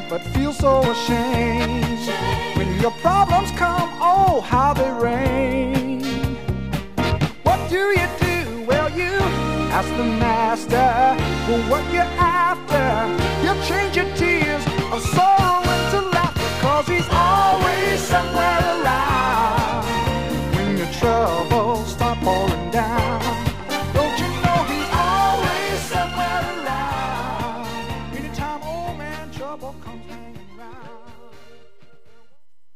but feel so ashamed. When your problems come, oh, how they rain. What do? Well, you ask the master for what you're after. He'll change your tears of sorrow into laughter, 'cause he's always somewhere around. When your troubles start pouring down, don't you know he's always somewhere around. Anytime old man trouble comes